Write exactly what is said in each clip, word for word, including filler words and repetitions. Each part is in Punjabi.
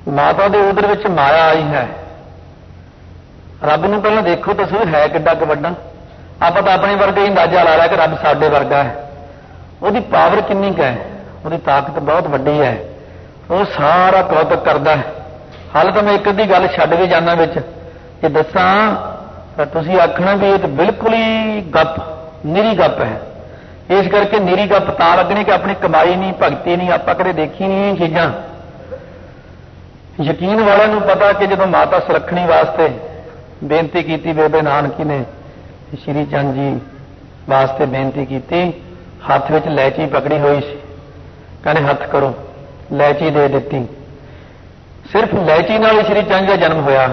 माता के उदर विच माया आई है। रब नूं पहलां देखो तो सही है किड्डा क वड्डा। आपां तां अपने वर्गे ही अंदाजा ला लिया कि रब साडे वर्गा है। उहदी पावर किन्नी क है, उहदी ताकत बहुत वड्डी है। वो सारा कौतक करदा है। हाल तो मैं एक अद्धी गल छड्ड भी जाना विच कि दसां तां तुसीं आखना भी ये तो बिल्कुल ही गप, निरी गप है। इस करके निरी गप तां लगनी कि अपनी कमाई नहीं, भगती नहीं, आपां कदे देखी नहीं ये चीज़ां। यकीन वालिਆਂ ਨੂੰ पता कि जदों माता सुलखणी वास्ते बेनती की बेबे नानकी ने श्री चंद जी वास्ते बेनती की, हाथ में लैची पकड़ी हुई सी, कहने हथ करो, लैची दे दी। सिर्फ लैची नाल ही श्री चंद का जन्म होया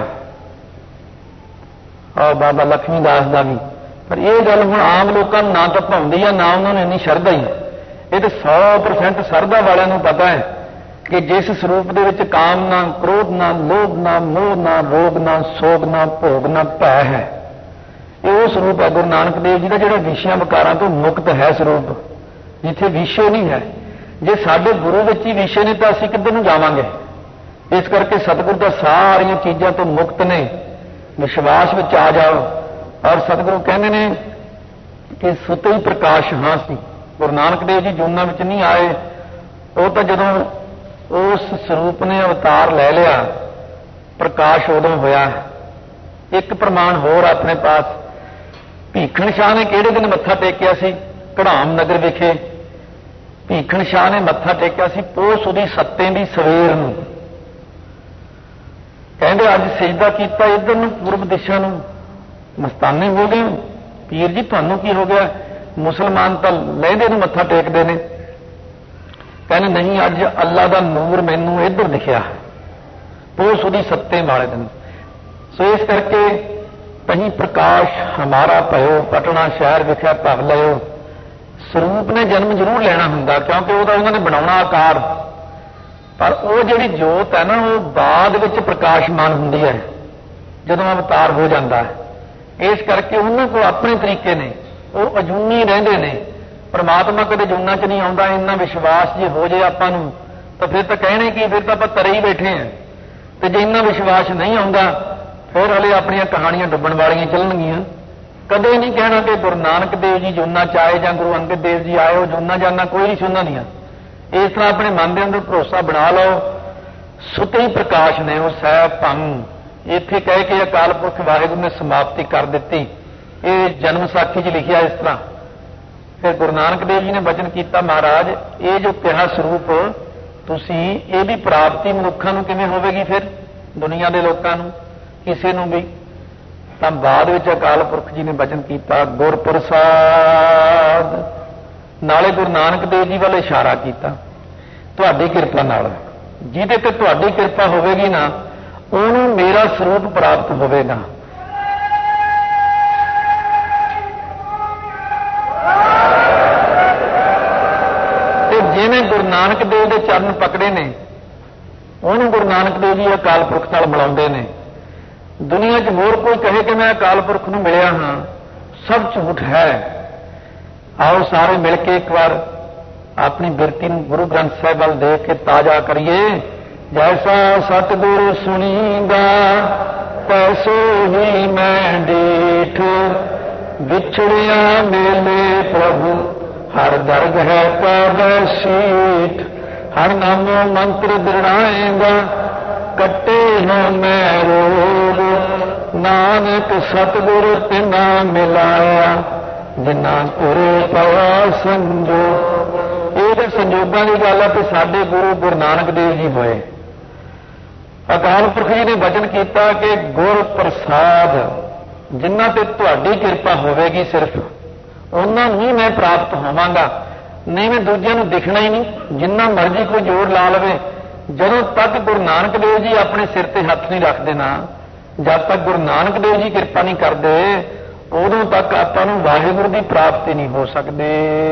और बाबा लक्ष्मी दास का भी। पर यह गल हुण आम लोगों ना तो भाउंदी है ना उन्होंने इन्नी शरधा ही। ये तो सौ परसेंट शरधा वालिਆਂ ਨੂੰ पता है कि जिस स्वरूप दे विच काम ना, क्रोध ना, लोभ ना, मोह ना, रोग ना, सोग ना, भोग ना, भय है, ये वो स्वरूप है गुरु नानक देव जी का जिहड़ा विषयां विकारां तो मुक्त है स्वरूप, जिथे विषय नहीं है। जे साडे गुरु विच ही विषय ने तो असीं किधर नूं जावांगे। इस करके सतगुरु तो सारियां चीज़ां तो मुक्त ने, विश्वास विच आ जाओ। और सतगुरु कहंदे ने कि सुते ही प्रकाश हाँ सी। गुरु नानक देव जी जूना विच नहीं आए, वो तो जदों उस स्वरूप ने अवतार ले लिया, प्रकाश उदों होया। एक प्रमाण होर अपने पास, भीखण शाह ने किहड़े दिन मत्था टेकिया सी? कड़ाम नगर विखे भीखण शाह ने मत्था टेकिया सी पोस उहदी सत्तें दी सवेर नूं। कहंदे अज सजदा कीता इधर नूं पूर्व दिशा नूं, मस्ताने हो गए। पीर जी तुहानूं की हो गया? मुसलमान तो लहदे नूं मत्था टेकदे ने। कहने नहीं, अज अल्लाह का नूर मैनू इधर दिखिया, पोस उहदी सत्ते वाले दिन। सो इस करके तही प्रकाश हमारा भयो, पटना शहर विख्या भव लियो। स्वरूप ने जन्म जरूर लेना हुंदा, क्योंकि वह उन्होंने बनाउणा आकार, पर वो जिहड़ी जोत है ना, वो बाद विच प्रकाशमान हुंदी है जदों अवतार हो जाता है। इस करके उन्होंने को अपने तरीके ने, वो अजूनी रहिंदे ने। परमात्मा कदे जूना च नहीं आउंदा। इन्ना विश्वास जे हो जाए आपां नूं तो फिर तो कहने की, फिर तो आपां तरे ही बैठे हैं। तो जे इन्ना विश्वास नहीं आउंदा फिर हले अपनियां कहानियां डुब्बण वालियां चलणगियां। कदे नहीं कहना कि गुरु नानक देव जी जूना च आए या गुरु अंगद देव जी आए, वो जूना जाना कोई नहीं सुनना दियां। इस तरह अपने मन के अंदर भरोसा बना लो। सुते ही प्रकाश ने वो सह भंग इत्थे कह के अकाल पुरख वाहिगुरू ने समाप्ति कर दी। ये जन्म साखी च लिखिया इस तरह। फिर गुरु नानक देव जी ने वचन किया, महाराज ये जो कहा स्वरूप तुसी ये प्राप्ति मनुखों को किवें होवेगी? फिर दुनिया के लोगों को किसी नूं भी। तो बाद विच अकाल पुरख जी ने वचन किया, गुर प्रसाद। नाले गुरु नानक देव जी वाले इशारा किया, तुहाडी किरपा नाल, जिहदे ते तुहाडी किरपा होवेगी ना, उहनूं मेरा स्वरूप प्राप्त होवेगा। जिन्हें गुरु नानक देव के चरण पकड़े ने, उन्होंने गुरु नानक देव जी अकाल पुरख नाल मिलाउंदे ने। दुनिया च होर कोई कहे कि मैं अकाल पुरख नूं मिलिया हाँ, सब झूठ है। आओ सारे मिलके एक बार अपनी बिरती नूं गुरु ग्रंथ साहिब वल देख के ताजा करिए। जैसा सतगुरु सुनीगा तैसो ही मैं डीठ, बिछड़िया मेले प्रभु हर दर्द है पादशीठ। हर नामो मंत्र दृढ़ाएगा कट्टे हो मैं रोग, नानक सतगुरु तिना मिलाया जिन्ना तुरे पवा संजोग। ये तो संजोगों की गल है कि साडे गुरु गुरु नानक देव जी होए। अकाल पुरख जी ने वचन किया कि गुर प्रसाद, जिन्ना ते तुहाडी किरपा होवेगी सिर्फ उन्होंने ही मैं प्राप्त होवांगा, नहीं मैं दूजिਆਂ ਨੂੰ दिखना ही नहीं। जिन्ना मर्जी कोई जोर ला लवे, ਜਦੋਂ तक गुरु नानक देव जी अपने सिर ते हथ नहीं रखते ना, जब तक गुरु नानक देव जी कृपा नहीं करते, उदों तक आपां नूं वाहिगुरू की प्राप्ति नहीं हो सकती।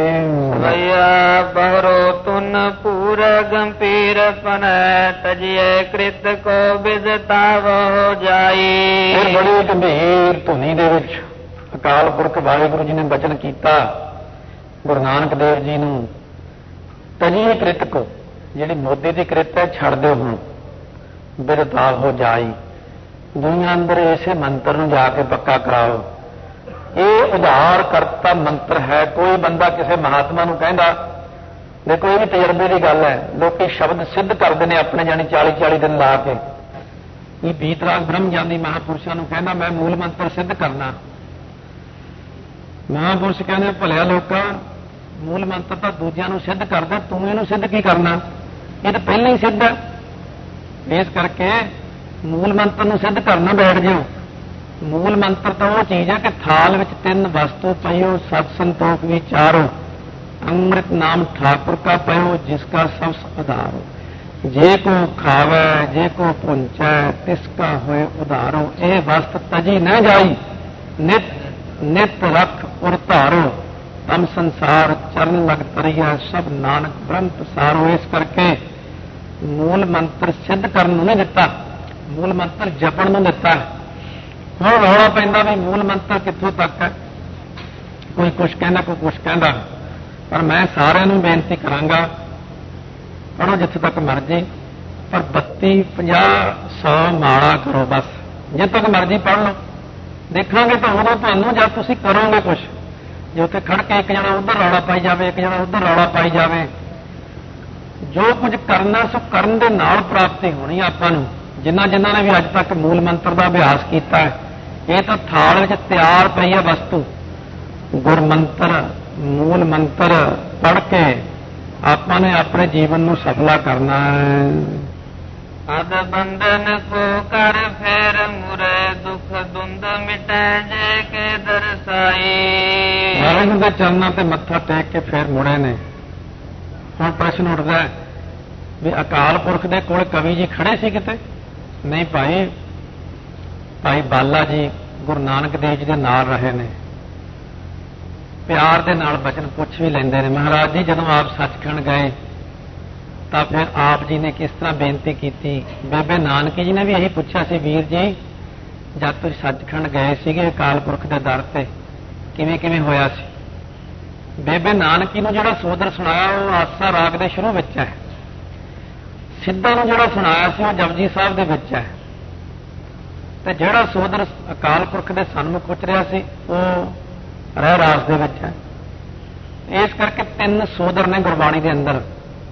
बहरो तुन पूरा गंभीर पन तजिए कृत को बिजता हो जाई। फिर बड़ी गंभीर धुनी दे विच अकाल पुरख वाहिगुरू जी ने वचन किया गुरु नानक देव जी नूं, तजिए कृत को, जिहड़ी मोदी की कृत है छड़ दो। हुण ਬਿਰਤਾ ਹੋ ਜਾਈ। ਦੁਨੀਆ ਅੰਦਰ ਇਸੇ ਮੰਤਰ ਨੂੰ ਜਾ ਕੇ ਪੱਕਾ ਕਰਾਓ। ਇਹ ਉਧਾਰ ਕਰਤਾ ਮੰਤਰ ਹੈ। ਕੋਈ ਬੰਦਾ ਕਿਸੇ ਮਹਾਤਮਾ ਨੂੰ ਕਹਿੰਦਾ, ਦੇਖੋ ਇਹ ਵੀ ਤਜਰਬੇ ਦੀ ਗੱਲ ਹੈ, ਲੋਕੀ ਸ਼ਬਦ ਸਿੱਧ ਕਰਦੇ ਨੇ ਆਪਣੇ ਜਾਣੀ ਚਾਲੀ ਚਾਲੀ ਦਿਨ ਲਾ ਕੇ। ਇਹ ਬੀਤਰਾਗ ਬ੍ਰਹਮ ਗਿਆਨੀ ਮਹਾਂਪੁਰਸ਼ਾਂ ਨੂੰ ਕਹਿੰਦਾ ਮੈਂ ਮੂਲ ਮੰਤਰ ਸਿੱਧ ਕਰਨਾ। ਮਹਾਂਪੁਰਸ਼ ਕਹਿੰਦੇ ਭਲਿਆ ਲੋਕਾਂ, ਮੂਲ ਮੰਤਰ ਤਾਂ ਦੂਜਿਆਂ ਨੂੰ ਸਿੱਧ ਕਰਦਾ, ਤੂੰ ਇਹਨੂੰ ਸਿੱਧ ਕੀ ਕਰਨਾ? ਇਹ ਤਾਂ ਪਹਿਲਾਂ ਹੀ ਸਿੱਧ ਹੈ। ਇਸ ਕਰਕੇ ਮੂਲ ਮੰਤਰ ਨੂੰ ਸਿੱਧ ਕਰਨਾ ਬੈਠ ਜਾਓ। ਮੂਲ ਮੰਤਰ ਤਾਂ ਉਹ ਚੀਜ਼ ਹੈ ਕਿ ਥਾਲ ਵਿੱਚ ਤਿੰਨ ਵਸਤੂ ਪਈਓ, ਸਤ ਸੰਤੋਖ ਵਿਚਾਰੋ, ਅੰਮ੍ਰਿਤ ਨਾਮ ਠਾकुर का पयो जिसका सब उधारो, जे को खावे जे को पुंचै तिसका होए उधारो। ए वस्त तजी न जाई नित नित रख उर धारो, तम संसार चरण लग तरिया सब नानक ब्रह्म पसारो। इस करके मूल मंत्र सिद्ध करन नूं नहीं दिता, मूल मंत्र जपण नूं दिता। हुण रौला पैंदा भी मूल मंत्र कित्थों तक है, कोई कुछ कहना कोई कुछ कहता, पर मैं सारिਆਂ ਨੂੰ ਬੇਨਤੀ ਕਰਾਂਗਾ पढ़ो जिथे तक मर्जी, पर बत्ती पंजाह सौ माड़ा करो बस। जिथे तक मर्जी पढ़ लो, देखांगे तो उदों तुहानूं जब तुसीं करोगे कुछ। जे उत्थे खड़ के एक जना उधर रौला पाई जावे, एक जना उधर रौला पाई जावे, जो कुछ करना सो करन दे नाल प्राप्ति होनी आपां नूं। जिन्हां जिन्हां ने भी अज तक मूल मंत्र का अभ्यास किया है, ये तो थाल विच तैयार पई है वस्तु। गुरमंत्र मूल मंत्र पढ़ के आपां ने अपने जीवन को सफला करना है। अद बंधन को कर फेर मुरे दुख दुंद मिटे जे के दरसाई। महाराज के चरणों ते मत्था टेक के फिर मुड़े ने। हुण प्रश्न उठदा है भी अकाल पुरख दे कोल कवि जी खड़े सी किते? नहीं भाई, भाई बाला जी गुरु नानक देव जी दे नाल रहे ने, प्यार दे नाल बचन पुछ भी लेंदे ने। महाराज जी जदों आप सचखंड गए तो फिर आप जी ने किस तरह बेनती की? बेबे नानकी जी ने भी यही पूछा सी, वीर जी जब तुसीं सचखंड गए सीगे अकाल पुरख दे दर ते किवें किवें होया सी? बेबे नानकी नूं जिहड़ा सोदर सुनाया वो आसा राग दे शुरू विच है, सिद्धा नूं जिहड़ा सुनाया सी वो जपजी साहिब दे विच है, ते जिहड़ा सोदर अकाल पुरख दे सन्मुख उतरिया सी वो रह रास दे विच है। इस करके तीन सोदर ने गुरबाणी के अंदर।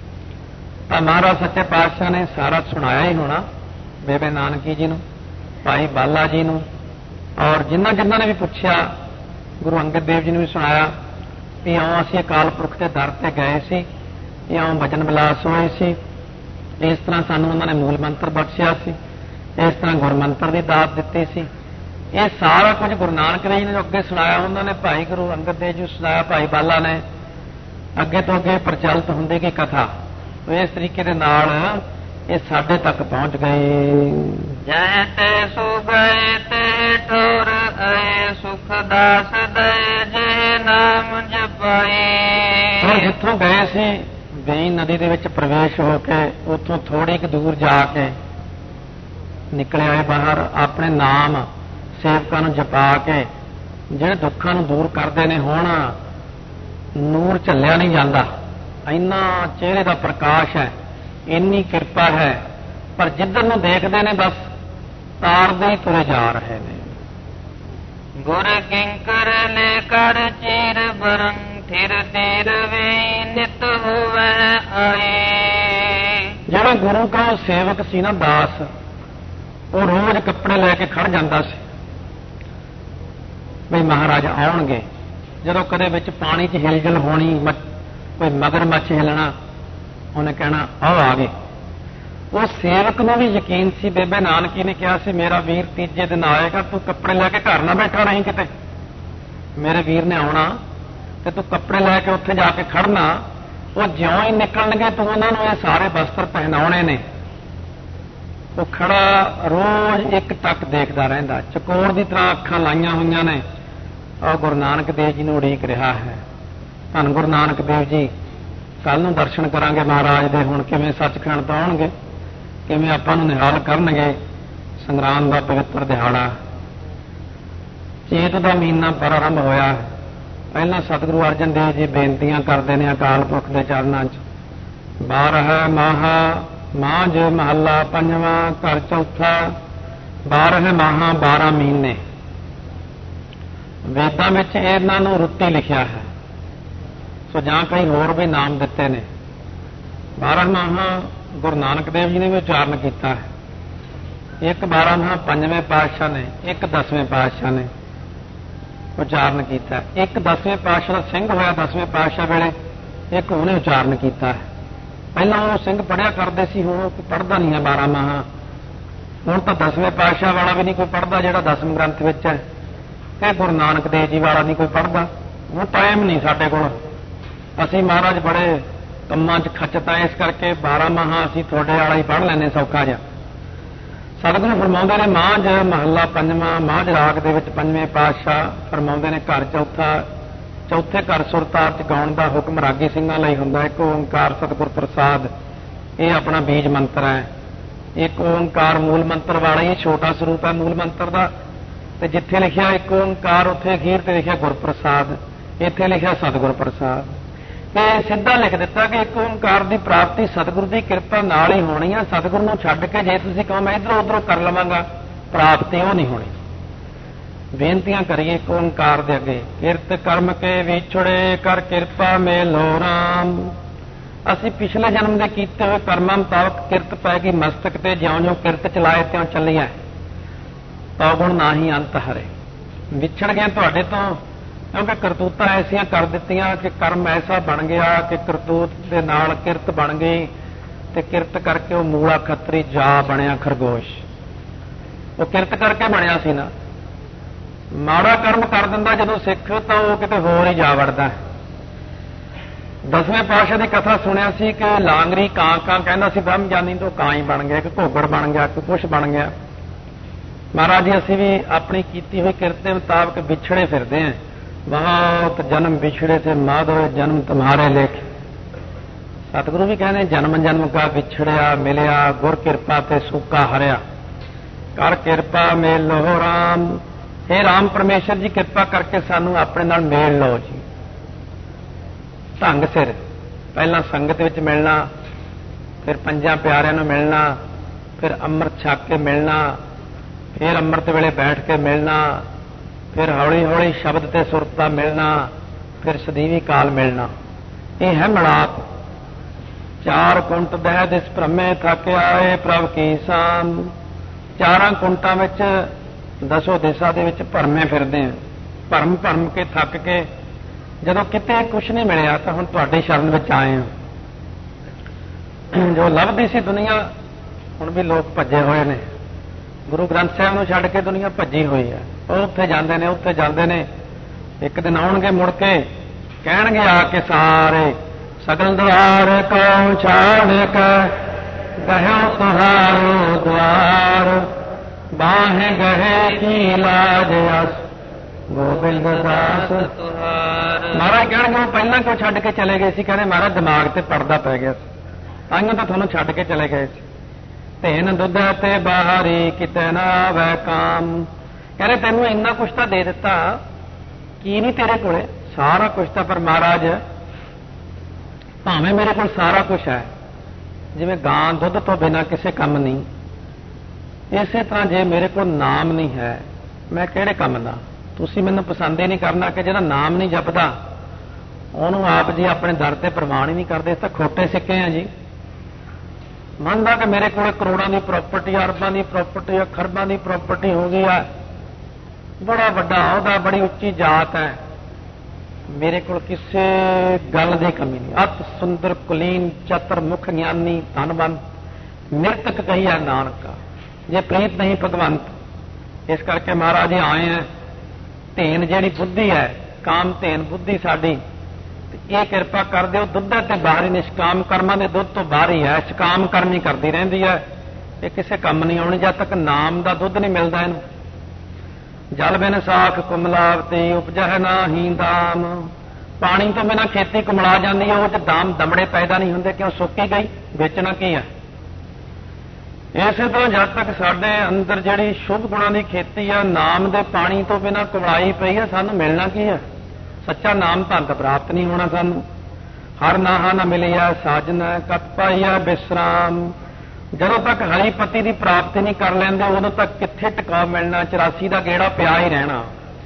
तो महाराज सच्चे पातशाह ने सारा सुनाया ही होना बेबे नानकी जी नूं, भाई बाला जी नूं, और जिन्हां जिन्हां ने भी पूछा गुरु अंगद देव जी ने भी सुनाया कि आउं असीं अकाल पुरख के दर ते गए सी, आउं भजन विलास होए सी, इस तरह सानूं उन्हां ने मूल मंत्र बख्शिया सी, इस तरह गुरमंत्र की दात दित्ती सी। ये सारा कुछ गुरु नानक देव जी ने अगे सुनाया, उन्होंने भाई गुरु अंगद देव जी सुनाया, भाई बाला ने अगे तो अगे प्रचलित होंदी की कथा। तो इस तरीके दे नाल ये साडे तक पहुंच गए। जय ते सु गए ते ठोर आए सुख दास दे जे नाम जपाए। और जिथों गए सी बेई नदी दे विच प्रवेश होके उथों थोड़ी क दूर जाके निकले आए बाहर, अपने नाम सेवकां नूं जपा के ਜਿਹੜੇ दुखों ਨੂੰ दूर करते हैं। हुण नूर झल्लिया नहीं जाता, इन्ना चेहरे का प्रकाश है, इन्नी कृपा है, पर जिधर नूं देखते हैं बस तारदे ही तुरे जा रहे हैं। गुर किंकर ले कर चीर बरन थिर तीर वे नित होवे आए। जिहड़ा गुरु का सेवक सी ना दास, वो रोज कपड़े लैके खड़ जाता सी बई महाराज आउणगे। जदों कदे विच पानी च हिलजल होनी, कोई मगरमच्छ हिलना, उन्हें कहना आओ आ गए। वो सेवक नूं भी यकीन सी, बेबे नानकी ने कहा सी मेरा वीर तीजे दिन आएगा, तू कपड़े लैके घर ना बैठा रही किते, मेरे वीर ने आउणा ते तू कपड़े लैके उत्थे जाके खड़ना। वो ज्यों ही निकलणगे तू उन्हां नूं ये सारे वस्त्र पहनाउणे ने। वो खड़ा रोज एक टक देखता रहिंदा, चकोर की तरह अखां लाइयां होईयां ने, और गुरु नानक देव जी नूं उड़ीक रहा है। धन गुरु नानक देव जी कल नूं दर्शन करांगे महाराज दे, हुण किवें सचखंड तो आउणगे, किवें आपां नूं निहाल करनगे। संग्राम का पवित्र दिहाड़ा, चेत का महीना प्रारंभ होया है। पहला सतगुरु अर्जन देव जी बेनतियां करते हैं अकाल पुरख के चरणों च, बारह माह ਮਾਝ ਮਹੱਲਾ ਪੰਜਵਾਂ ਘਰ ਚੌਥਾ। ਬਾਰਹ ਮਾਹਾਂ ਬਾਰਾਂ ਮਹੀਨੇ। ਵੇਦਾਂ ਵਿੱਚ ਇਹਨਾਂ ਨੂੰ ਰੁੱਤੀ ਲਿਖਿਆ ਹੈ, ਸੋ ਜਾਂ ਕਈ ਹੋਰ ਵੀ ਨਾਮ ਦਿੱਤੇ ਨੇ। ਬਾਰਾਂ ਮਾਹਾਂ ਗੁਰੂ ਨਾਨਕ ਦੇਵ ਜੀ ਨੇ ਵੀ ਉਚਾਰਨ ਕੀਤਾ ਹੈ। ਇੱਕ ਬਾਰਾਂ ਮਾਹ ਪੰਜਵੇਂ ਪਾਤਸ਼ਾਹ ਨੇ, ਇੱਕ ਦਸਵੇਂ ਪਾਤਸ਼ਾਹ ਨੇ ਉਚਾਰਨ ਕੀਤਾ। ਇੱਕ ਦਸਵੇਂ ਪਾਤਸ਼ਾਹ ਦਾ ਸਿੰਘ ਹੋਇਆ ਦਸਵੇਂ ਪਾਤਸ਼ਾਹ ਵੇਲੇ, ਇੱਕ ਉਹਨੇ ਉਚਾਰਨ ਕੀਤਾ ਹੈ। ਪਹਿਲਾਂ ਉਹ ਸਿੰਘ ਪੜ੍ਹਿਆ ਕਰਦੇ ਸੀ, ਹੁਣ ਉਹ ਪੜ੍ਹਦਾ ਨਹੀਂ ਹੈ ਬਾਰਾਂ ਮਾਹਾਂ। ਹੁਣ ਤਾਂ ਦਸਵੇਂ ਪਾਤਸ਼ਾਹ ਵਾਲਾ ਵੀ ਨਹੀਂ ਕੋਈ ਪੜ੍ਹਦਾ ਜਿਹੜਾ ਦਸਮ ਗ੍ਰੰਥ ਵਿੱਚ ਹੈ, ਤੇ ਗੁਰੂ ਨਾਨਕ ਦੇਵ ਜੀ ਵਾਲਾ ਨਹੀਂ ਕੋਈ ਪੜ੍ਹਦਾ। ਹੁਣ ਟਾਈਮ ਨਹੀਂ ਸਾਡੇ ਕੋਲ, ਅਸੀਂ ਮਹਾਰਾਜ ਬੜੇ ਕੰਮਾਂ 'ਚ ਖੱਚਤਾ, ਇਸ ਕਰਕੇ ਬਾਰਾਂ ਮਾਹਾਂ ਅਸੀਂ ਤੁਹਾਡੇ ਵਾਲਾ ਹੀ ਪੜ੍ਹ ਲੈਂਦੇ ਸੌਖਾ ਜਿਹਾ। ਸਤਿਗੁਰੂ ਫਰਮਾਉਂਦੇ ਨੇ ਮਾਝ ਮਹੱਲਾ ਪੰਜਵਾਂ, ਮਾਝ ਰਾਗ ਦੇ ਵਿੱਚ ਪੰਜਵੇਂ ਪਾਤਸ਼ਾਹ ਫਰਮਾਉਂਦੇ ਨੇ ਘਰ ਚੌਥਾ। ਚੌਥੇ ਘਰ ਸੁਰਤਾਰ 'ਚ ਗਾਉਣ ਦਾ ਹੁਕਮ ਰਾਗੀ ਸਿੰਘਾਂ ਲਈ ਹੁੰਦਾ। ਇੱਕ ਓਂਕਾਰ ਸਤਿਗੁਰ ਪ੍ਰਸਾਦ, ਇਹ ਆਪਣਾ ਬੀਜ ਮੰਤਰ ਹੈ। ਇੱਕ ਓਂਕਾਰ ਮੂਲ ਮੰਤਰ ਵਾਲਾ ਹੀ ਛੋਟਾ ਸਰੂਪ ਹੈ ਮੂਲ ਮੰਤਰ ਦਾ, ਤੇ ਜਿੱਥੇ ਲਿਖਿਆ ਇੱਕ ਓਂਕਾਰ ਉੱਥੇ ਅਖੀਰ ਤੇ ਲਿਖਿਆ ਗੁਰਪ੍ਰਸਾਦ, ਇੱਥੇ ਲਿਖਿਆ ਸਤਿਗੁਰ ਪ੍ਰਸਾਦ। ਤੇ ਸਿੱਧਾ ਲਿਖ ਦਿੱਤਾ ਕਿ ਇੱਕ ਓਂਕਾਰ ਦੀ ਪ੍ਰਾਪਤੀ ਸਤਿਗੁਰੂ ਦੀ ਕਿਰਪਾ ਨਾਲ ਹੀ ਹੋਣੀ ਆ। ਸਤਿਗੁਰੂ ਨੂੰ ਛੱਡ ਕੇ ਜੇ ਤੁਸੀਂ ਕਹੋ ਮੈਂ ਇੱਧਰੋਂ ਉੱਧਰੋਂ ਕਰ ਲਵਾਂਗਾ, ਪ੍ਰਾਪਤੀ ਉਹ ਨਹੀਂ ਹੋਣੀ। ਬੇਨਤੀਆਂ ਕਰੀਏ ਇੱਕ ਓਂਕਾਰ ਦੇ ਅੱਗੇ। ਕਿਰਤ ਕਰਮ ਕੇ ਵਿਛੜੇ ਕਰ ਕਿਰਪਾ ਮੇਲੋ ਰਾਮ। ਅਸੀਂ ਪਿਛਲੇ ਜਨਮ ਦੇ ਕੀਤੇ ਹੋਏ ਕਰਮਾਂ ਮੁਤਾਬਕ ਕਿਰਤ ਪੈ ਗਈ ਮਸਤਕ ਤੇ, ਜਿਉਂ ਜਿਉਂ ਕਿਰਤ ਚਲਾਏ ਤਿਉਂ ਚੱਲੀਆਂ। ਤਉ ਗੁਣ ਨਾ ਹੀ ਅੰਤ ਹਰੇ। ਵਿਛੜ ਗਏ ਤੁਹਾਡੇ ਤੋਂ, ਕਿਉਂਕਿ ਕਰਤੂਤਾਂ ਐਸੀਆਂ ਕਰ ਦਿੱਤੀਆਂ ਕਿ ਕਰਮ ਐਸਾ ਬਣ ਗਿਆ ਕਿ ਕਰਤੂਤ ਦੇ ਨਾਲ ਕਿਰਤ ਬਣ ਗਈ, ਤੇ ਕਿਰਤ ਕਰਕੇ ਉਹ ਮੂਲਾ ਖੱਤਰੀ ਜਾ ਬਣਿਆ ਖਰਗੋਸ਼। ਉਹ ਕਿਰਤ ਕਰਕੇ ਬਣਿਆ ਸੀ ਨਾ। ਮਾੜਾ ਕਰਮ ਕਰ ਦਿੰਦਾ ਜਦੋਂ ਸਿੱਖ, ਤਾਂ ਉਹ ਕਿਤੇ ਹੋਰ ਹੀ ਜਾ ਵੜਦਾ। ਦਸਵੇਂ ਪਾਤਸ਼ਾਹ ਦੀ ਕਥਾ ਸੁਣਿਆ ਸੀ ਕਿ ਲਾਂਗਰੀ ਕਾਂ ਕਾਂ ਕਹਿੰਦਾ ਸੀ ਬ੍ਰਹਮ ਗਿਆਨੀ ਤੋਂ ਕਾਂ ਹੀ ਬਣ ਗਿਆ, ਕਿ ਘੋਗੜ ਬਣ ਗਿਆ, ਕਿ ਕੁਛ ਬਣ ਗਿਆ। ਮਹਾਰਾਜ ਜੀ ਅਸੀਂ ਵੀ ਆਪਣੀ ਕੀਤੀ ਹੋਈ ਕਿਰਤ ਦੇ ਮੁਤਾਬਕ ਵਿਛੜੇ ਫਿਰਦੇ ਹਾਂ। ਬਹੁਤ ਜਨਮ ਵਿਛੜੇ ਥੇ ਮਾਧੋ ਜਨਮ ਤੁਮਹਾਰੇ ਲੇਖ। ਸਤਿਗੁਰੂ ਵੀ ਕਹਿੰਦੇ ਜਨਮ ਜਨਮ ਕਾ ਵਿਛੜਿਆ ਮਿਲਿਆ, ਗੁਰ ਕਿਰਪਾ ਤੇ ਸੂਕਾ ਹਰਿਆ। ਕਰ ਕਿਰਪਾ ਮੇਲ ਲੋ ਰਾਮ। हे ਰਾਮ ਪਰਮੇਸ਼ਰ ਜੀ ਕਿਰਪਾ ਕਰਕੇ ਸਾਨੂੰ ਆਪਣੇ ਨਾਲ ਮੇਲ ਲਓ ਜੀ। ਢੰਗ ਸਿਰ ਪਹਿਲਾਂ ਸੰਗਤ ਵਿੱਚ ਮਿਲਣਾ, ਫਿਰ ਪੰਜਾਂ ਪਿਆਰਿਆਂ ਨੂੰ ਮਿਲਣਾ, ਫਿਰ ਅੰਮ੍ਰਿਤ ਛਕ ਕੇ ਮਿਲਣਾ, ਫਿਰ ਅੰਮ੍ਰਿਤ ਵੇਲੇ ਬੈਠ ਕੇ ਮਿਲਣਾ, ਫਿਰ ਹੌਲੀ ਹੌਲੀ ਸ਼ਬਦ ਤੇ ਸੁਰਤ ਦਾ ਮਿਲਣਾ, ਫਿਰ ਸਦੀਵੀ ਕਾਲ ਮਿਲਣਾ। ਇਹ ਹੈ ਮਿਲਾਪ। ਚਾਰ ਕੁੰਟ ਦਹਿ ਦਿਸ ਭ੍ਰਮੇ ਥਕ ਆਏ ਪ੍ਰਭ ਕੀ ਸਾਮ। ਚਾਰਾਂ ਕੁੰਟਾਂ ਵਿੱਚ ਦਸੋ ਦਿਸ਼ਾ ਦੇ ਵਿੱਚ ਭਰਮੇ ਫਿਰਦੇ ਆ, ਭਰਮ ਭਰਮ ਕੇ ਥੱਕ ਕੇ ਜਦੋਂ ਕਿਤੇ ਕੁਛ ਨਹੀਂ ਮਿਲਿਆ ਤਾਂ ਹੁਣ ਤੁਹਾਡੀ ਸ਼ਰਨ ਵਿੱਚ ਆਏ ਆ। ਜੋ ਲੱਭਦੀ ਸੀ ਦੁਨੀਆ, ਹੁਣ ਵੀ ਲੋਕ ਭੱਜੇ ਹੋਏ ਨੇ। ਗੁਰੂ ਗ੍ਰੰਥ ਸਾਹਿਬ ਨੂੰ ਛੱਡ ਕੇ ਦੁਨੀਆ ਭੱਜੀ ਹੋਈ ਹੈ। ਉਹ ਉੱਥੇ ਜਾਂਦੇ ਨੇ, ਉੱਥੇ ਜਾਂਦੇ ਨੇ। ਇੱਕ ਦਿਨ ਆਉਣਗੇ ਮੁੜ ਕੇ, ਕਹਿਣਗੇ ਆ ਕੇ ਸਾਰੇ ਸਗਲ ਦੁਆਰ ਕਉ ਛਾੜ ਕੇ ਗਹਿਓ ਤੁਹਾਰੋ ਦੁਆਰ। ਬਾਹੇ ਗਹੇ ਕੀ ਲਾਜ ਅਸ ਗੋਬਿੰਦ ਦਾਸ ਤੁਹਾਰ। ਮਹਾਰਾਜ ਕਹਿਣਗੇ ਉਹ ਪਹਿਲਾਂ ਕਿਉਂ ਛੱਡ ਕੇ ਚਲੇ ਗਏ ਸੀ? ਕਹਿੰਦੇ ਮਹਾਰਾਜ ਦਿਮਾਗ ਤੇ ਪਰਦਾ ਪੈ ਗਿਆ ਸੀ, ਤਾਂਹੀਓ ਤਾਂ ਤੁਹਾਨੂੰ ਛੱਡ ਕੇ ਚਲੇ ਗਏ ਸੀ। ਤੈਨ ਦੁੱਧ ਤੇ ਬਾਹਰੀ ਕਿਤੇ ਨਾ ਆਵੇ ਕਾਮ। ਕਹਿੰਦੇ ਤੈਨੂੰ ਇੰਨਾ ਕੁਛ ਤਾਂ ਦੇ ਦਿੱਤਾ, ਕੀ ਨਹੀਂ ਤੇਰੇ ਕੋਲੇ? ਸਾਰਾ ਕੁਛ ਤਾਂ। ਪਰ ਮਹਾਰਾਜ ਭਾਵੇਂ ਮੇਰੇ ਕੋਲ ਸਾਰਾ ਕੁਛ ਹੈ, ਜਿਵੇਂ ਗਾਂ ਦੁੱਧ ਤੋਂ ਬਿਨਾਂ ਕਿਸੇ ਕੰਮ ਨਹੀਂ, ਇਸੇ ਤਰ੍ਹਾਂ ਜੇ ਮੇਰੇ ਕੋਲ ਨਾਮ ਨਹੀਂ ਹੈ, ਮੈਂ ਕਿਹੜੇ ਕੰਮ ਦਾ? ਤੁਸੀਂ ਮੈਨੂੰ ਪਸੰਦ ਹੀ ਨਹੀਂ ਕਰਨਾ ਕਿ ਜਿਹੜਾ ਨਾਮ ਨਹੀਂ ਜਪਦਾ ਉਹਨੂੰ ਆਪ ਜੀ ਆਪਣੇ ਦਰ ਤੇ ਪ੍ਰਵਾਨ ਹੀ ਨਹੀਂ ਕਰਦੇ। ਤਾਂ ਖੋਟੇ ਸਿੱਕੇ ਆ ਜੀ। ਮੰਨਦਾ ਕਿ ਮੇਰੇ ਕੋਲ ਕਰੋੜਾਂ ਦੀ ਪ੍ਰਾਪਰਟੀ, ਅਰਬਾਂ ਦੀ ਪ੍ਰਾਪਰਟੀ, ਖਰਬਾਂ ਦੀ ਪ੍ਰਾਪਰਟੀ ਹੋ ਗਈ ਹੈ, ਬੜਾ ਵੱਡਾ ਅਹੁਦਾ, ਬੜੀ ਉੱਚੀ ਜਾਤ ਹੈ, ਮੇਰੇ ਕੋਲ ਕਿਸੇ ਗੱਲ ਦੀ ਕਮੀ ਨਹੀਂ। ਅਤ ਸੁੰਦਰ ਕੁਲੀਨ ਚਤਰ ਮੁਖ ਗਿਆਨੀ ਧਨਵੰਤ ਨਿਰਤਕ ਕਹੀਆ ਨਾਨਕਾ, ਜੇ ਪ੍ਰੀਤ ਨਹੀਂ ਭਗਵੰਤ। ਇਸ ਕਰਕੇ ਮਹਾਰਾਜ ਆਏ ਹੈ। ਧੇਨ ਜਿਹੜੀ ਬੁੱਧੀ ਹੈ, ਕਾਮ ਧੇਨ ਬੁੱਧੀ ਸਾਡੀ, ਇਹ ਕਿਰਪਾ ਕਰ ਦਿਓ। ਦੁੱਧ ਤੇ ਬਾਹਰੀ ਨਿਸ਼ਕਾਮ ਕਰਮਾਂ ਦੇ ਦੁੱਧ ਤੋਂ ਬਾਹਰ ਹੀ ਹੈ, ਸ਼ਕਾਮ ਕਰਮ ਹੀ ਕਰਦੀ ਰਹਿੰਦੀ ਹੈ। ਇਹ ਕਿਸੇ ਕੰਮ ਨਹੀਂ ਆਉਣੀ ਜਦ ਤੱਕ ਨਾਮ ਦਾ ਦੁੱਧ ਨਹੀਂ ਮਿਲਦਾ ਇਹਨੂੰ। ਜਲ ਬਿਨ ਸਾਖ ਕੁਮਲਾਵਤੀ ਉਪਜਹਿ ਨਾਹੀ ਦਾਮ। ਪਾਣੀ ਤੋਂ ਬਿਨਾਂ ਖੇਤੀ ਕੁਮਲਾ ਜਾਂਦੀ ਹੈ, ਉਹ ਚ ਦਾਮ ਦਮੜੇ ਪੈਦਾ ਨਹੀਂ ਹੁੰਦੇ, ਕਿਉਂ? ਸੁੱਕੀ ਗਈ, ਵੇਚਣਾ ਕੀ ਹੈ? ਇਸੇ ਤਰ੍ਹਾਂ ਜਦ ਤੱਕ ਸਾਡੇ ਅੰਦਰ ਜਿਹੜੀ ਸ਼ੁਭ ਗੁਣਾਂ ਦੀ ਖੇਤੀ ਆ, ਨਾਮ ਦੇ ਪਾਣੀ ਤੋਂ ਬਿਨਾਂ ਕੁਮਲਾਈ ਪਈ ਹੈ, ਸਾਨੂੰ ਮਿਲਣਾ ਕੀ ਹੈ? ਸੱਚਾ ਨਾਮ ਭੰਤ ਪ੍ਰਾਪਤ ਨਹੀਂ ਹੋਣਾ ਸਾਨੂੰ। ਹਰ ਨਾਹਾ ਨਾ ਮਿਲਿਆ ਸਾਜਨ ਕਤ ਪਾਈਆ ਬਿਸਰਾਮ। ਜਦੋਂ ਤੱਕ ਹਰੀਪਤੀ ਦੀ ਪ੍ਰਾਪਤੀ ਨਹੀਂ ਕਰ ਲੈਂਦੇ ਉਦੋਂ ਤੱਕ ਕਿੱਥੇ ਟਿਕਾ ਮਿਲਣਾ, ਚੁਰਾਸੀ ਦਾ ਗੇੜਾ ਪਿਆ ਹੀ ਰਹਿਣਾ।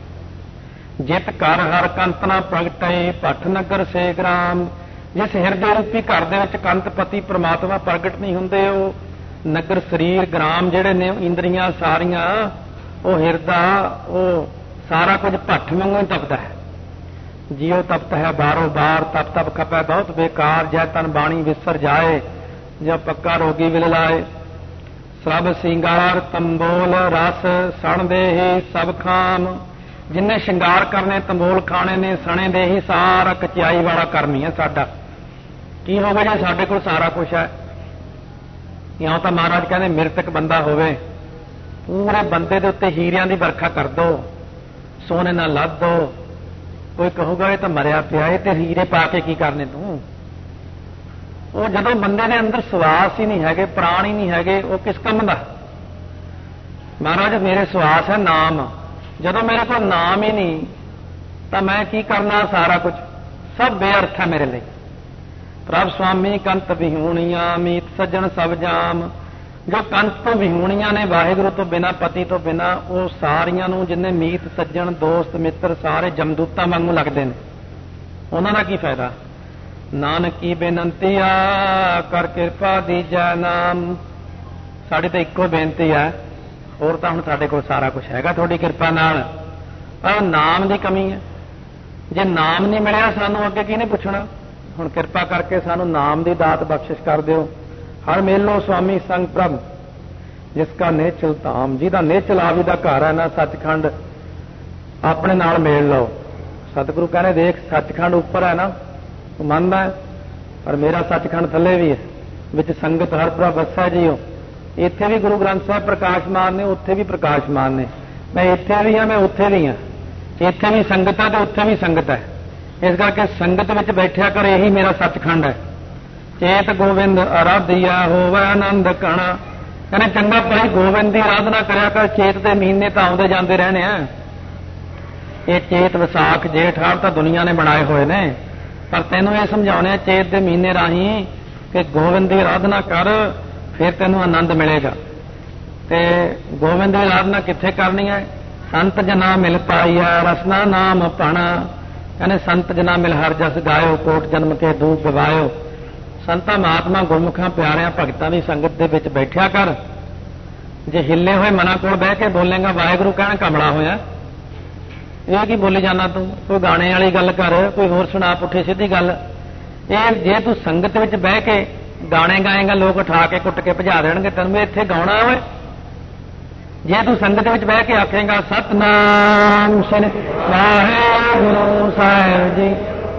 ਜਿਤ ਕਰ ਹਰ ਕੰਤ ਨਾ ਪ੍ਰਗਟੇ ਭੱਠ ਨਗਰ ਸੇ ਗ੍ਰਾਮ। ਜਿਸ ਹਿਰਦੇ ਰੂਪੀ ਘਰ ਦੇ ਵਿੱਚ ਕੰਤਪਤੀ ਪ੍ਰਮਾਤਮਾ ਪ੍ਰਗਟ ਨਹੀਂ ਹੁੰਦੇ, ਉਹ ਨਗਰ ਸਰੀਰ ਗ੍ਰਾਮ ਜਿਹੜੇ ਨੇ ਇੰਦਰੀਆਂ ਸਾਰੀਆਂ, ਉਹ ਹਿਰਦਾ, ਉਹ ਸਾਰਾ ਕੁਝ ਭੱਠ ਵਾਂਗੂ ਹੀ ਤਪਦਾ ਹੈ। ਜਿਉ ਤਪਤ ਹੈ ਬਾਰੋ ਬਾਰ, ਤਪ ਤਪ ਖਪੈ ਬਹੁਤ ਬੇਕਾਰ। ਜੈ ਤਨ ਬਾਣੀ ਵਿਸਰ ਜਾਏ, ਜਾਂ ਪੱਕਾ ਰੋਗੀ ਵਿਲ ਲਾਏ। ਸਭ ਸਿੰਗਾਰ ਤੰਬੋਲ ਰਸ ਸਣ ਦੇ ਹੀ ਸਭ ਖਾਮ। ਜਿੰਨੇ ਸ਼ਿੰਗਾਰ ਕਰਨੇ, ਤੰਬੋਲ ਖਾਣੇ ਨੇ, ਸਣੇ ਦੇ ਹੀ ਸਾਰਾ ਕਚਾਈ ਵਾਲਾ ਕਰਮੀ ਹੈ ਸਾਡਾ। ਕੀ ਹੋਵੇ ਜੇ ਸਾਡੇ ਕੋਲ ਸਾਰਾ ਕੁਛ ਹੈ? ਇਉਂ ਤਾਂ ਮਹਾਰਾਜ ਕਹਿੰਦੇ ਮਿਰਤਕ ਬੰਦਾ ਹੋਵੇ, ਪੂਰੇ ਬੰਦੇ ਦੇ ਉੱਤੇ ਹੀਰਿਆਂ ਦੀ ਵਰਖਾ ਕਰ ਦੋ, ਸੋਨੇ ਨਾਲ ਲੱਦ ਦੋ। ਕੋਈ ਕਹੂਗਾ ਇਹ ਤਾਂ ਮਰਿਆ ਪਿਆ, ਇਹ ਤੇ ਹੀਰੇ ਪਾ ਕੇ ਕੀ ਕਰਨੇ ਤੂੰ? ਉਹ ਜਦੋਂ ਬੰਦੇ ਦੇ ਅੰਦਰ ਸਵਾਸ ਹੀ ਨਹੀਂ ਹੈਗੇ, ਪ੍ਰਾਣ ਹੀ ਨਹੀਂ ਹੈਗੇ, ਉਹ ਕਿਸ ਕੰਮ ਦਾ? ਮਹਾਰਾਜ ਮੇਰੇ ਸਵਾਸ ਹੈ ਨਾਮ। ਜਦੋਂ ਮੇਰੇ ਕੋਲ ਨਾਮ ਹੀ ਨਹੀਂ ਤਾਂ ਮੈਂ ਕੀ ਕਰਨਾ? ਸਾਰਾ ਕੁਝ ਸਭ ਬੇਅਰਥ ਹੈ ਮੇਰੇ ਲਈ। ਪ੍ਰਭ ਸੁਆਮੀ ਕੰਤ ਵਿਹੂਣੀਆਂ ਮੀਤ ਸੱਜਣ ਸਭ ਜਾਮ। ਜੋ ਕੰਤ ਤੋਂ ਵਿਹੂਣੀਆਂ ਨੇ, ਵਾਹਿਗੁਰੂ ਤੋਂ ਬਿਨਾਂ, ਪਤੀ ਤੋਂ ਬਿਨਾਂ, ਉਹ ਸਾਰੀਆਂ ਨੂੰ ਜਿੰਨੇ ਮੀਤ ਸੱਜਣ ਦੋਸਤ ਮਿੱਤਰ ਸਾਰੇ ਜਮਦੂਤਾਂ ਵਾਂਗੂ ਲੱਗਦੇ ਨੇ। ਉਹਨਾਂ ਦਾ ਕੀ ਫਾਇਦਾ? ਨਾਨਕ ਕੀ ਬੇਨੰਤੀ ਆ ਕਰ ਕਿਰਪਾ ਦੀਜੈ ਨਾਮ। ਸਾਡੀ ਤਾਂ ਇੱਕੋ ਬੇਨਤੀ ਹੈ, ਹੋਰ ਤਾਂ ਹੁਣ ਸਾਡੇ ਕੋਲ ਸਾਰਾ ਕੁਝ ਹੈਗਾ ਤੁਹਾਡੀ ਕਿਰਪਾ ਨਾਲ, ਪਰ ਨਾਮ ਦੀ ਕਮੀ ਹੈ। ਜੇ ਨਾਮ ਨਹੀਂ ਮਿਲਿਆ ਸਾਨੂੰ ਅੱਗੇ ਕਿਹਨੇ ਪੁੱਛਣਾ? ਹੁਣ ਕਿਰਪਾ ਕਰਕੇ ਸਾਨੂੰ ਨਾਮ ਦੀ ਦਾਤ ਬਖਸ਼ਿਸ਼ ਕਰ ਦਿਓ। ਹਰ ਮੇਲੋ ਸੁਆਮੀ ਸੰਗ ਪ੍ਰਭ ਜਿਸ ਕਾ ਨੇਚਲ ਧਾਮ। ਜਿਹਦਾ ਨੇਚਲ ਆਵੀ ਦਾ ਘਰ ਹੈ ਨਾ ਸੱਚਖੰਡ, ਆਪਣੇ ਨਾਲ ਮੇਲ ਲਓ। ਸਤਿਗੁਰੂ ਕਹਿੰਦੇ ਦੇਖ ਸੱਚਖੰਡ ਉੱਪਰ ਹੈ ਨਾ, ਤੂੰ ਮੰਨਦਾ ਹੈ, ਪਰ ਮੇਰਾ ਸੱਚਖੰਡ ਥੱਲੇ ਵੀ ਹੈ, ਵਿੱਚ ਸੰਗਤ ਹਰ ਪ੍ਰਭ ਵਸੈ ਜੀਓ। ਇੱਥੇ ਵੀ ਗੁਰੂ ਗ੍ਰੰਥ ਸਾਹਿਬ ਪ੍ਰਕਾਸ਼ਮਾਨ ਨੇ, ਉੱਥੇ ਵੀ ਪ੍ਰਕਾਸ਼ਮਾਨ ਨੇ। ਮੈਂ ਇੱਥੇ ਵੀ ਹਾਂ, ਮੈਂ ਉੱਥੇ ਵੀ ਹਾਂ। ਇੱਥੇ ਵੀ ਸੰਗਤ ਹੈ ਤੇ ਉੱਥੇ ਵੀ ਸੰਗਤ ਹੈ। ਇਸ ਕਰਕੇ ਸੰਗਤ ਵਿੱਚ ਬੈਠਿਆ ਕਰ, ਇਹੀ ਮੇਰਾ ਸੱਚਖੰਡ ਹੈ। ਚੇਤ ਗੋਬਿੰਦ ਆਰਾਧਿਆ ਹੋਵੇ ਆਨੰਦ ਕਣਾ। ਕਹਿੰਦੇ ਚੰਗਾ ਭਾਈ ਗੋਬਿੰਦ ਦੀ ਆਰਾਧਨਾ ਕਰਿਆ ਕਰ। ਚੇਤ ਦੇ ਮਹੀਨੇ ਤਾਂ ਆਉਂਦੇ ਜਾਂਦੇ ਰਹਿਣੇ ਆ। ਇਹ ਚੇਤ ਵਿਸਾਖ ਜੇਠ ਹਾੜ ਤਾਂ ਦੁਨੀਆ ਨੇ ਬਣਾਏ ਹੋਏ ਨੇ, ਪਰ ਤੈਨੂੰ ਇਹ ਸਮਝਾਉਣੇ ਚੇਤ ਦੇ ਮਹੀਨੇ ਰਾਹੀਂ ਕਿ ਗੋਬਿੰਦ ਦੀ ਆਰਾਧਨਾ ਕਰ, ਫਿਰ ਤੈਨੂੰ ਆਨੰਦ ਮਿਲੇਗਾ। ਤੇ ਗੋਬਿੰਦ ਦੀ ਆਰਾਧਨਾ ਕਿੱਥੇ ਕਰਨੀ ਹੈ? ਸੰਤ ਜਨਾ ਮਿਲ ਪਾਈਆ ਰਸਨਾ ਨਾਮ ਪਣਾ। ਕਹਿੰਦੇ ਸੰਤ ਜਨਾ ਮਿਲ ਹਰ ਜਸ ਗਾਇਓ, ਕੋਟ ਜਨਮ ਕੇ ਦੂਖ ਗਵਾਇਓ। ਸੰਤਾਂ ਮਹਾਤਮਾ ਗੁਰਮੁਖਾਂ ਪਿਆਰਿਆਂ ਭਗਤਾਂ ਦੀ ਸੰਗਤ ਦੇ ਵਿੱਚ ਬੈਠਿਆ ਕਰ। ਜੇ ਹਿੱਲੇ ਹੋਏ ਮਨਾਂ ਕੋਲ ਬਹਿ ਕੇ ਬੋਲੇਗਾ ਵਾਹਿਗੁਰੂ ਕਹਿਣ ਕਮਲਾ ਹੋਇਆ। ਇਹ ਕੀ ਬੋਲੀ ਜਾਣਾ ਤੂੰ? ਕੋਈ ਗਾਣੇ ਵਾਲੀ ਗੱਲ ਕਰ, ਕੋਈ ਹੋਰ ਸੁਣਾ ਪੁੱਠੀ ਸਿੱਧੀ ਗੱਲ। ਇਹ ਜੇ ਤੂੰ ਸੰਗਤ ਵਿੱਚ ਬਹਿ ਕੇ ਗਾਣੇ ਗਾਏਗਾ, ਲੋਕ ਉਠਾ ਕੇ ਕੁੱਟ ਕੇ ਭਜਾ ਦੇਣਗੇ ਤੈਨੂੰ। ਇੱਥੇ ਗਾਉਣਾ ਹੋਵੇ, ਜੇ ਤੂੰ ਸੰਗਤ ਵਿੱਚ ਬਹਿ ਕੇ ਆਖੇਗਾ ਸਤਨਾਮ ਸ੍ਰੀ ਵਾਹਿਗੁਰੂ ਸਾਹਿਬ ਜੀ,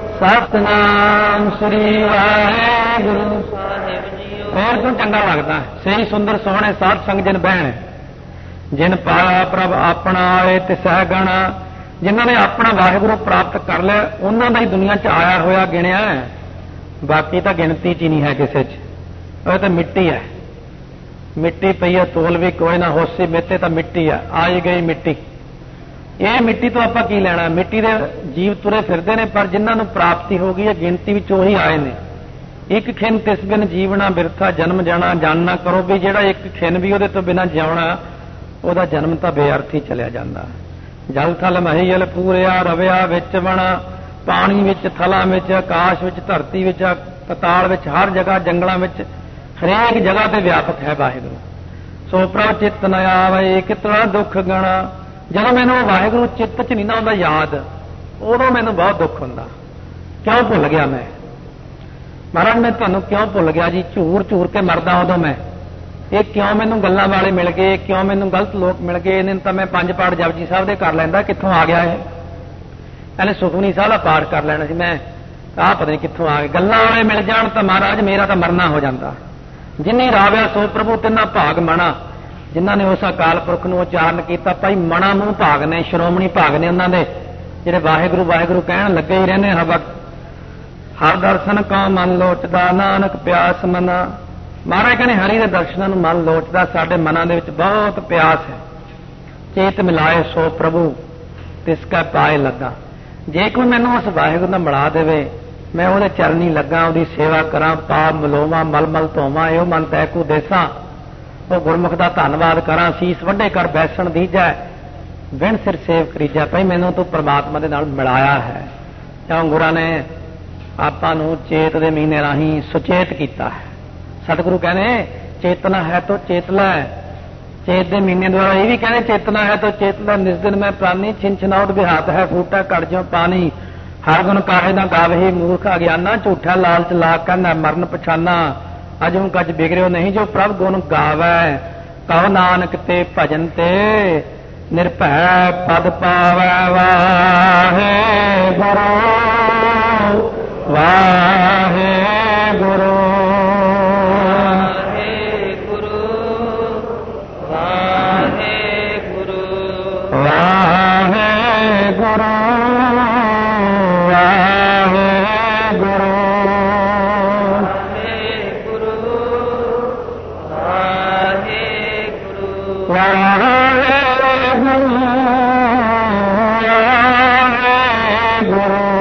ਸਤਨਾਮ ਸ੍ਰੀ ਵਾਹਿਗੁਰੂ ਸਾਹਿਬ ਜੀ, ਹੋਰ ਤੂੰ ਚੰਗਾ ਲੱਗਦਾ। ਸਹੀ ਸੁੰਦਰ ਸੋਹਣੇ ਸਾਧ ਸੰਗ ਜਨ ਬਹਿਣ। ਜਿਨ ਪਾਇਆ ਪ੍ਰਭ ਆਪਣਾ ਆਏ ਤਿਸਹਿ ਗਣਾ। ਜਿਨ੍ਹਾਂ ਨੇ ਆਪਣਾ ਵਾਹਿਗੁਰੂ ਪ੍ਰਾਪਤ ਕਰ ਲਿਆ ਉਹਨਾਂ ਦਾ ਹੀ ਦੁਨੀਆ 'ਚ ਆਇਆ ਹੋਇਆ ਗਿਣਿਆ। ਬਾਕੀ ਤਾਂ ਗਿਣਤੀ 'ਚ ਹੀ ਨਹੀਂ ਹੈ ਕਿਸੇ 'ਚ। ਉਹ ਤਾਂ ਮਿੱਟੀ ਹੈ, ਮਿੱਟੀ ਪਈ ਹੈ, ਤੋਲ ਵੀ ਕੋਈ ਨਾ ਹੋਸੀ ਮੇਤੇ ਤਾਂ ਮਿੱਟੀ ਆ, ਆਈ ਗਈ ਮਿੱਟੀ। ਇਹ ਮਿੱਟੀ ਤੋਂ ਆਪਾਂ ਕੀ ਲੈਣਾ? ਮਿੱਟੀ ਦੇ ਜੀਵ ਤੁਰੇ ਫਿਰਦੇ ਨੇ, ਪਰ ਜਿਨ੍ਹਾਂ ਨੂੰ ਪ੍ਰਾਪਤੀ ਹੋ ਗਈ ਹੈ ਗਿਣਤੀ ਵਿੱਚ ਉਹੀ ਆਏ ਨੇ। ਇੱਕ ਖਿੰਨ ਤਿਸ ਬਿਨ ਜੀਵਣਾ ਬਿਰਥਾ ਜਨਮ ਜਾਣਾ। ਜਾਣਨਾ ਕਰੋ ਵੀ ਜਿਹੜਾ ਇੱਕ ਖਿੰਨ ਵੀ ਉਹਦੇ ਤੋਂ ਬਿਨਾਂ ਜਿਉਣਾ, ਉਹਦਾ ਜਨਮ ਤਾਂ ਬੇਅਰਥੀ ਚਲਿਆ ਜਾਂਦਾ। ਜਲ ਥਲ ਮਹੀਲ ਪੂਰਿਆ ਰਵਿਆ ਵਿੱਚ ਬਣਾ। ਪਾਣੀ ਵਿੱਚ, ਥਲਾਂ ਵਿੱਚ, ਆਕਾਸ਼ ਵਿੱਚ, ਧਰਤੀ ਵਿੱਚ, ਪਤਾਲ ਵਿੱਚ, ਹਰ ਜਗ੍ਹਾ, ਜੰਗਲਾਂ ਵਿੱਚ, ਹਰੇਕ ਜਗ੍ਹਾ ਤੇ ਵਿਆਪਕ ਹੈ ਵਾਹਿਗੁਰੂ। ਸੋ ਪ੍ਰਭ ਚਿੱਤ ਨ ਆਵੇ ਕਿਤਨਾ ਦੁੱਖ ਗਣਾ। ਜਦੋਂ ਮੈਨੂੰ ਵਾਹਿਗੁਰੂ ਚਿੱਤ 'ਚ ਨਹੀਂ ਨਾ ਆਉਂਦਾ ਯਾਦ, ਉਦੋਂ ਮੈਨੂੰ ਬਹੁਤ ਦੁੱਖ ਹੁੰਦਾ। ਕਿਉਂ ਭੁੱਲ ਗਿਆ ਮੈਂ? ਮਹਾਰਾਜ ਮੈਂ ਤੁਹਾਨੂੰ ਕਿਉਂ ਭੁੱਲ ਗਿਆ ਜੀ? ਝੂਰ ਝੂਰ ਕੇ ਮਰਦਾ ਉਦੋਂ ਮੈਂ। ਇਹ ਕਿਉਂ ਮੈਨੂੰ ਗੱਲਾਂ ਵਾਲੇ ਮਿਲ ਗਏ? ਕਿਉਂ ਮੈਨੂੰ ਗਲਤ ਲੋਕ ਮਿਲ ਗਏ? ਇਹਨਾਂ ਤਾਂ ਮੈਂ ਪੰਜ ਪਾਠ ਜਪਜੀ ਸਾਹਿਬ ਦੇ ਕਰ ਲੈਂਦਾ, ਕਿੱਥੋਂ ਆ ਗਿਆ ਇਹ? ਇਹਨੇ ਸੁਖਮਨੀ ਸਾਹਿਬ ਦਾ ਪਾਠ ਕਰ ਲੈਣਾ ਸੀ ਮੈਂ, ਆਹ ਪਤਾ ਨਹੀਂ ਕਿੱਥੋਂ ਆ ਗਏ। ਗੱਲਾਂ ਵਾਲੇ ਮਿਲ ਜਾਣ ਤਾਂ ਮਹਾਰਾਜ ਮੇਰਾ ਤਾਂ ਮਰਨਾ ਹੋ ਜਾਂਦਾ। ਜਿੰਨੀ ਰਾਵਿਆ ਸੋ ਪ੍ਰਭੂ ਤਿੰਨਾ ਭਾਗ ਮਣਾ। ਜਿਨ੍ਹਾਂ ਨੇ ਉਸ ਅਕਾਲ ਪੁਰਖ ਨੂੰ ਉਚਾਰਨ ਕੀਤਾ, ਭਾਈ ਮਣਾ ਮੂੰਹ ਭਾਗ ਨੇ, ਸ਼੍ਰੋਮਣੀ ਭਾਗ ਨੇ ਉਹਨਾਂ ਦੇ, ਜਿਹੜੇ ਵਾਹਿਗੁਰੂ ਵਾਹਿਗੁਰੂ ਕਹਿਣ ਲੱਗੇ ਹੀ ਰਹਿੰਦੇ ਹਰ ਵਕਤ। ਹਰ ਦਰਸ਼ਨ ਕਾ ਮਨ ਲੋਚਦਾ ਨਾਨਕ ਪਿਆਸ ਮਨਾ। ਮਹਾਰਾਜ ਕਹਿੰਦੇ ਹਰੀ ਦੇ ਦਰਸ਼ਨਾਂ ਨੂੰ ਮਨ ਲੋਚਦਾ। ਸਾਡੇ ਮਨਾਂ ਦੇ ਵਿੱਚ ਬਹੁਤ ਪਿਆਸ ਹੈ। ਚੇਤ ਮਿਲਾਏ ਸੋ ਪ੍ਰਭੂ ਤਿਸ ਕਾ ਪਾਏ ਲੱਗਾ। ਜੇ ਕੋਈ ਮੈਨੂੰ ਉਸ ਵਾਹਿਗੁਰੂ ਨਾਲ ਮਿਲਾ ਦੇਵੇ मैं ਉਹਦੇ ਚਰਨੀ ਲੱਗਾ, ਉਹਦੀ ਸੇਵਾ ਕਰਾਂ, ਪਾਪ ਮਲੋਵਾਂ ਮਲ ਮਲ ਧੋਵਾਂ, ਇਹੋ ਮਨ ਤੈਕੂ ਦੇਸਾਂ। ਉਹ ਗੁਰਮੁਖ ਦਾ ਧੰਨਵਾਦ ਕਰਾਂ, ਸੀਸ ਵੱਡੇ ਕਰ ਬੈਸਣ ਦੀਜੈ, ਵਿਣ ਸਿਰ ਸੇਵ ਕਰੀਜੈ। ਭਾਈ ਮੈਨੂੰ ਤੂੰ ਪਰਮਾਤਮਾ ਦੇ ਨਾਲ ਮਿਲਾਇਆ ਹੈ। ਕਿਉਂ ਗੁਰਾਂ ਨੇ ਆਪਾਂ ਨੂੰ ਚੇਤ ਦੇ ਮਹੀਨੇ ਰਾਹੀਂ ਸੁਚੇਤ ਕੀਤਾ ਹੈ। ਸਤਿਗੁਰੂ ਕਹਿੰਦੇ ਚੇਤਨਾ ਹੈ ਤੋ ਚੇਤ ਲੈ। ਚੇਤ ਦੇ ਮਹੀਨੇ ਦੁਆਰਾ ਇਹ ਵੀ ਕਹਿੰਦੇ ਚੇਤਨਾ ਹੈ ਤੋ ਚੇਤ ਲੈ। ਨਿਸ ਦਿਨ ਮੈਂ ਪ੍ਰਾਨੀ ਛਿਨ ਛਿਨਾਉਟ ਵਿਹਾਤ ਹੈ, ਫੂਟਾ ਘੜ ਜਿਉ ਪਾਣੀ। ਹਰ ਗੁਣ ਕਾਹੇ ਨਾ ਗਾਵਹੀ ਮੂਰਖ ਅਗਿਆਨਾ, ਝੂਠਾ ਲਾਲਚ ਲਾ ਕੇ ਨਾ ਮਰਨ ਪਛਾਨਾ। ਅਜੂ ਕੱਜ ਬਿਗੜਿਓ ਨਹੀਂ ਜੋ ਪ੍ਰਭ ਗੁਣ ਗਾਵੈ, ਕਹੋ ਨਾਨਕ ਤੇ ਭਜਨ ਤੇ ਨਿਰਭੈ ਪਦ ਪਾਵੈ। ਵਾਹੇ ਗੁਰੂ ਵਾਹੇ ਗੁਰੂ ਵਾਹੇ ਗੁਰੂ ਵਾਹੇ ਗੁਰੂ ਵਾਹੇ ਗੁਰੂ ਵਾਹੇ ਗੁਰੂ ਵਾਹਿਗੁਰੂ।